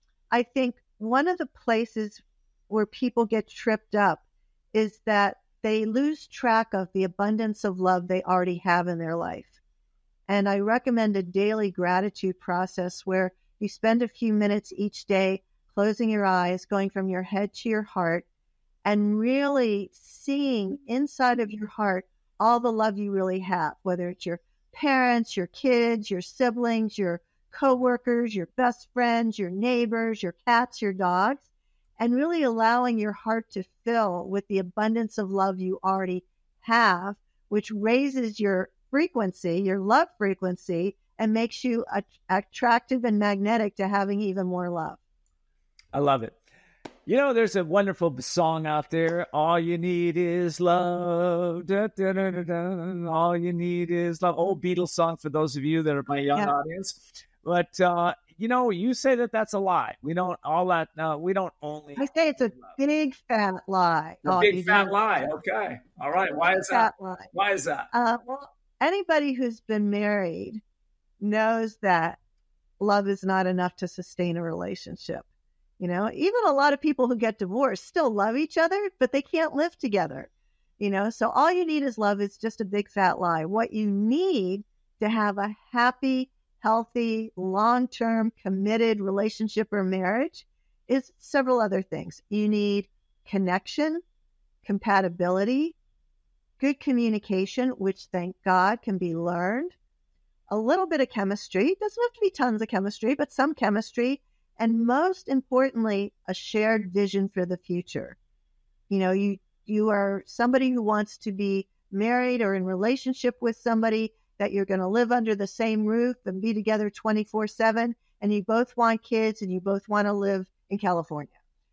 I think one of the places where people get tripped up is that they lose track of the abundance of love they already have in their life. And I recommend a daily gratitude process where you spend a few minutes each day closing your eyes, going from your head to your heart, and really seeing inside of your heart all the love you really have, whether it's your parents, your kids, your siblings, your coworkers, your best friends, your neighbors, your cats, your dogs, and really allowing your heart to fill with the abundance of love you already have, which raises your frequency, your love frequency, and makes you a- attractive and magnetic to having even more love. I love it. You know, there's a wonderful song out there. All you need is love. Da, da, da, da, da. All you need is love. Old Beatles song for those of you that are my young yeah. audience. But, uh, you know, you say that that's a lie. We don't all that. Uh, we don't only. I say it's a love. Big fat lie. A big fat lie. Okay. All right. Why is that? Lie. Why is that? Uh, well, anybody who's been married knows that love is not enough to sustain a relationship. You know, even a lot of people who get divorced still love each other, but they can't live together. You know, so all you need is love is just a big fat lie. What you need to have a happy, healthy, long-term, committed relationship or marriage is several other things. You need connection, compatibility, good communication, which thank God can be learned, a little bit of chemistry. It doesn't have to be tons of chemistry, but some chemistry. And most importantly, a shared vision for the future. You know, you, you are somebody who wants to be married or in relationship with somebody that you're going to live under the same roof and be together twenty-four seven. And you both want kids and you both want to live in California.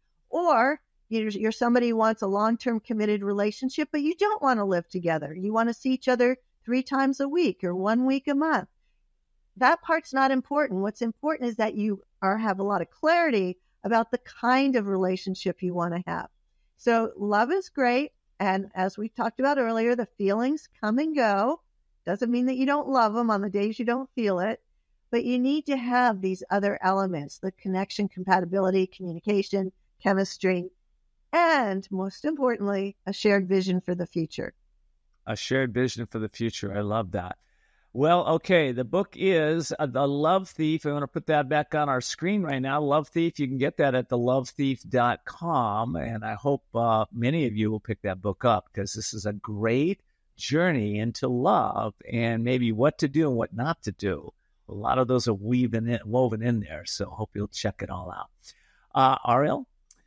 Or you're, you're somebody who wants a long-term committed relationship, but you don't want to live together. You want to see each other three times a week or one week a month. That part's not important. What's important is that you are have a lot of clarity about the kind of relationship you want to have. So love is great. And as we talked about earlier, the feelings come and go. Doesn't mean that you don't love them on the days you don't feel it, but you need to have these other elements, the connection, compatibility, communication, chemistry, and most importantly, a shared vision for the future. A shared vision for the future. I love that. Well, okay, the book is uh, The Love Thief. I'm going to put that back on our screen right now. Love Thief, you can get that at the love thief dot com, and I hope uh, many of you will pick that book up because this is a great journey into love and maybe what to do and what not to do. A lot of those are weaving in, woven in there, so hope you'll check it all out. Uh, Ariel,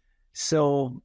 so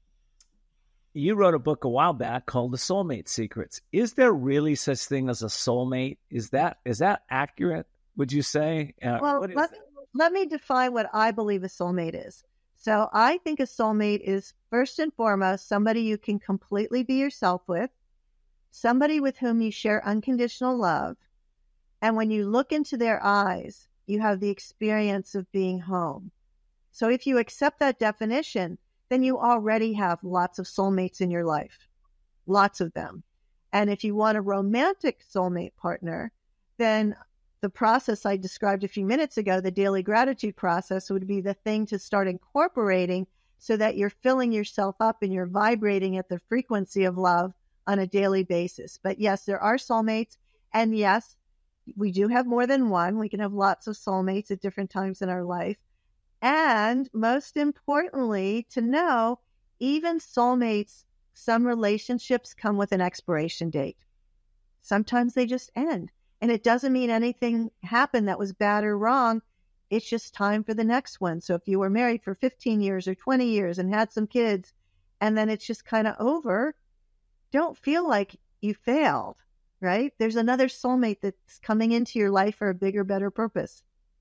you wrote a book a while back called The Soulmate Secrets. Is there really such thing as a soulmate? Is that is that accurate, would you say? Uh, well, let me, let me define what I believe a soulmate is. So I think a soulmate is, first and foremost, somebody you can completely be yourself with, somebody with whom you share unconditional love, and when you look into their eyes, you have the experience of being home. So if you accept that definition, then you already have lots of soulmates in your life, lots of them. And if you want a romantic soulmate partner, then the process I described a few minutes ago, the daily gratitude process, would be the thing to start incorporating so that you're filling yourself up and you're vibrating at the frequency of love on a daily basis. But yes, there are soulmates. And yes, we do have more than one. We can have lots of soulmates at different times in our life. And most importantly, to know, even soulmates, some relationships come with an expiration date. Sometimes they just end. And it doesn't mean anything happened that was bad or wrong. It's just time for the next one. So if you were married for fifteen years or twenty years and had some kids, and then it's just kind of over, don't feel like you failed, right? There's another soulmate that's coming into your life for a bigger, better purpose.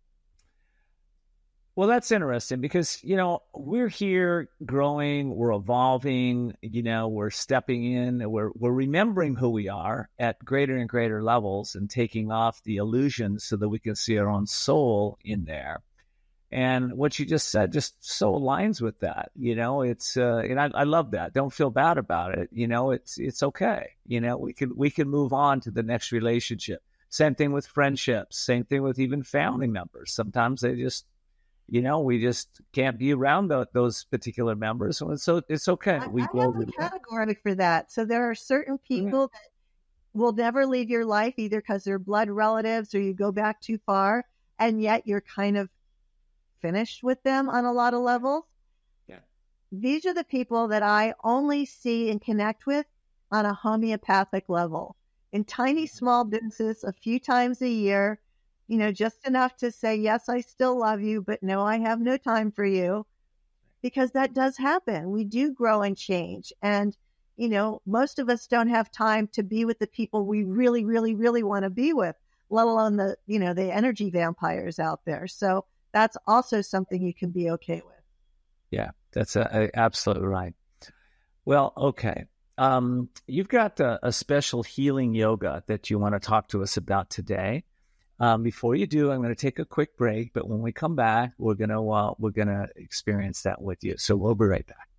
Well, that's interesting because, you know, we're here growing, we're evolving, you know, we're stepping in, we're we're remembering who we are at greater and greater levels and taking off the illusions so that we can see our own soul in there. And what you just said just so aligns with that. You know, it's uh, and I, I love that. Don't feel bad about it. You know, it's it's okay. You know, we can we can move on to the next relationship. Same thing with friendships. Same thing with even family members. Sometimes they just, you know, we just can't be around the, those particular members. So it's, it's okay. I, we I go have a category for that. So there are certain people yeah. that will never leave your life, either because they're blood relatives or you go back too far, and yet you're kind of finished with them on a lot of levels. Yeah. These are the people that I only see and connect with on a homeopathic level, in tiny small doses a few times a year. You know, just enough to say, yes, I still love you, but no, I have no time for you, because that does happen. We do grow and change. And, you know, most of us don't have time to be with the people we really, really, really want to be with, let alone the, you know, the energy vampires out there. So that's also something you can be okay with. Yeah, that's a, a, absolutely right. Well, okay. Um, you've got a, a special healing yoga that you want to talk to us about today. Um, before you do, I'm going to take a quick break, but when we come back, we're going to uh, we're going to experience that with you. So we'll be right back.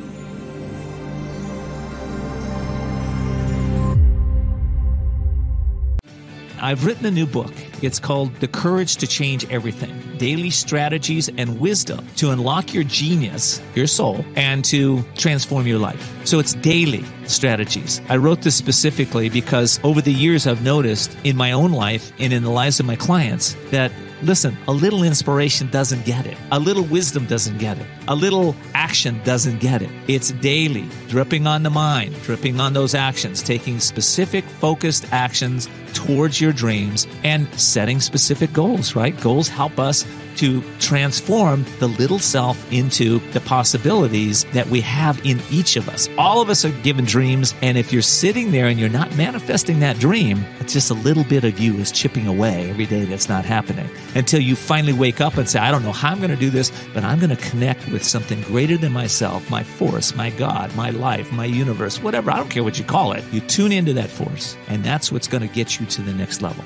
I've written a new book. It's called The Courage to Change Everything: Daily Strategies and Wisdom to Unlock Your Genius, Your Soul, and to Transform Your Life. So it's daily strategies. I wrote this specifically because over the years I've noticed in my own life and in the lives of my clients that, listen, a little inspiration doesn't get it. A little wisdom doesn't get it. A little action doesn't get it. It's daily, dripping on the mind, dripping on those actions, taking specific focused actions towards your dreams and setting specific goals, right? Goals help us to transform the little self into the possibilities that we have in each of us. All of us are given dreams, and if you're sitting there and you're not manifesting that dream, it's just a little bit of you is chipping away every day that's not happening until you finally wake up and say, I don't know how I'm going to do this, but I'm going to connect with something greater than myself, my force, my God, my life, my universe, whatever. I don't care what you call it. You tune into that force, and that's what's going to get you to the next level.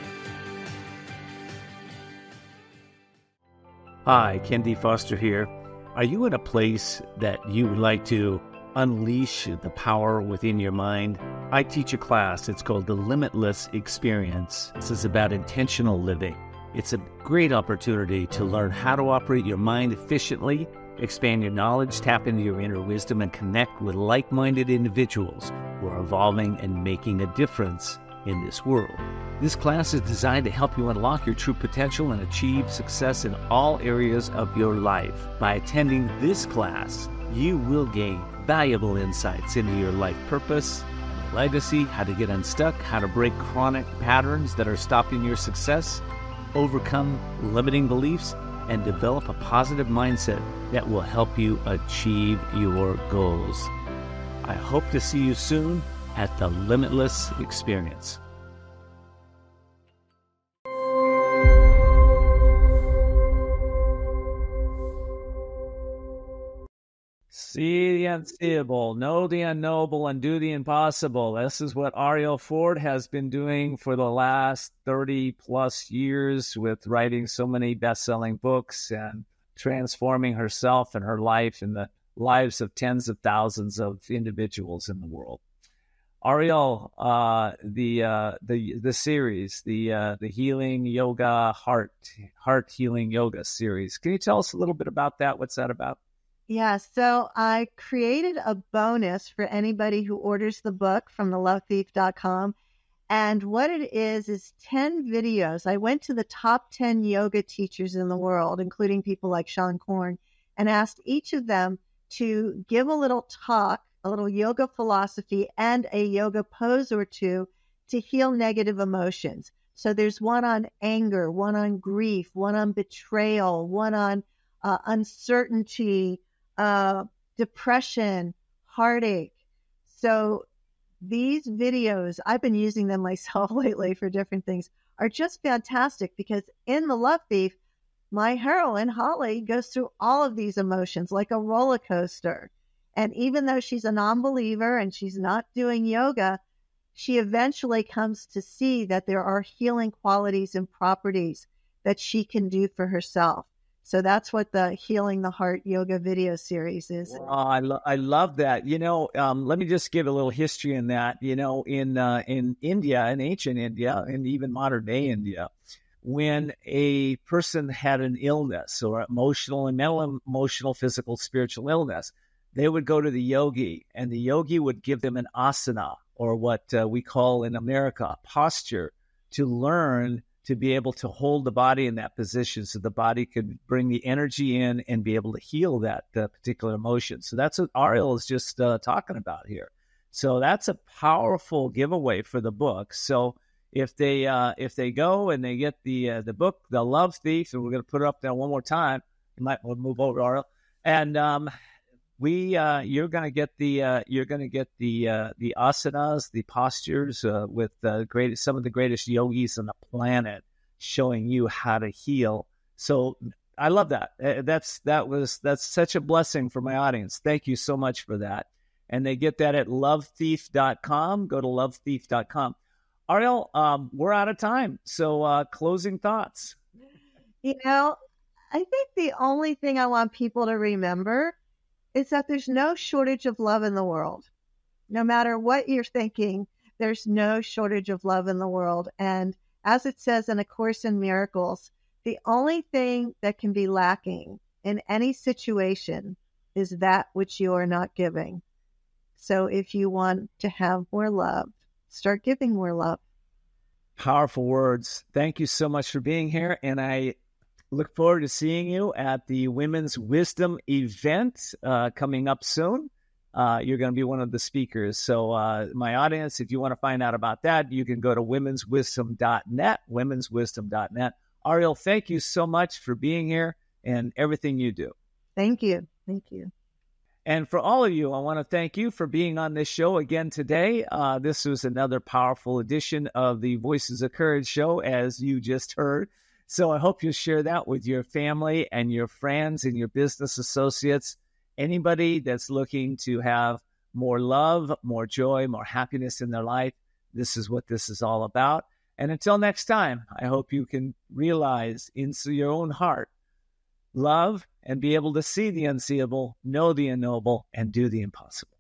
Hi, Ken D. Foster here. Are you in a place that you would like to unleash the power within your mind? I teach a class. It's called The Limitless Experience. This is about intentional living. It's a great opportunity to learn how to operate your mind efficiently, expand your knowledge, tap into your inner wisdom, and connect with like-minded individuals who are evolving and making a difference in this world. This class is designed to help you unlock your true potential and achieve success in all areas of your life. By attending this class, you will gain valuable insights into your life purpose, legacy, how to get unstuck, how to break chronic patterns that are stopping your success, overcome limiting beliefs, and develop a positive mindset that will help you achieve your goals. I hope to see you soon at the Limitless Experience. See the unseeable, know the unknowable, and do the impossible. This is what Arielle Ford has been doing for the last thirty plus years with writing so many best-selling books and transforming herself and her life and the lives of tens of thousands of individuals in the world. Ariel, uh, the uh, the the series, the uh, the healing yoga heart heart healing yoga series. Can you tell us a little bit about that? What's that about? Yeah, so I created a bonus for anybody who orders the book from the love thief dot com. And what it is, is ten videos. I went to the top ten yoga teachers in the world, including people like Sean Korn, and asked each of them to give a little talk, a little yoga philosophy, and a yoga pose or two to heal negative emotions. So there's one on anger, one on grief, one on betrayal, one on uh, uncertainty, uh, depression, heartache. So these videos, I've been using them myself lately for different things, are just fantastic because in The Love Thief, my heroine, Holly, goes through all of these emotions like a roller coaster. And even though she's a non-believer and she's not doing yoga, she eventually comes to see that there are healing qualities and properties that she can do for herself. So that's what the Healing the Heart yoga video series is. Oh, I, lo- I love that. You know, um, let me just give a little history in that. You know, in uh, in India, in ancient India, and even modern day India, when a person had an illness or emotional and mental, emotional, physical, spiritual illness, they would go to the yogi, and the yogi would give them an asana, or what uh, we call in America a posture, to learn to be able to hold the body in that position so the body could bring the energy in and be able to heal that uh, particular emotion. So that's what Ariel is just uh, talking about here. So that's a powerful giveaway for the book. So if they uh, if they go and they get the uh, the book, The Love Thief, and we're going to put it up there one more time. You might want to move over, Ariel. And um, we uh, you're going to get the uh, you're going to get the uh, the asanas, the postures uh, with the greatest some of the greatest yogis on the planet, showing you how to heal. So I love that. That's that was that's such a blessing for my audience. Thank you so much for that. And they get that at love thief dot com. Go to love thief dot com. Ariel, um, we're out of time. So uh, closing thoughts. You know, I think the only thing I want people to remember is that there's no shortage of love in the world. No matter what you're thinking, there's no shortage of love in the world. And as it says in A Course in Miracles, the only thing that can be lacking in any situation is that which you are not giving. So if you want to have more love, start giving more love. Powerful words. Thank you so much for being here. And I look forward to seeing you at the Women's Wisdom event uh, coming up soon. Uh, you're going to be one of the speakers. So uh, my audience, if you want to find out about that, you can go to womens wisdom dot net, womens wisdom dot net. Ariel, thank you so much for being here and everything you do. Thank you. Thank you. And for all of you, I want to thank you for being on this show again today. Uh, this was another powerful edition of the Voices of Courage show, as you just heard. So I hope you'll share that with your family and your friends and your business associates, anybody that's looking to have more love, more joy, more happiness in their life. This is what this is all about. And until next time, I hope you can realize into your own heart, love, and be able to see the unseeable, know the unknowable, and do the impossible.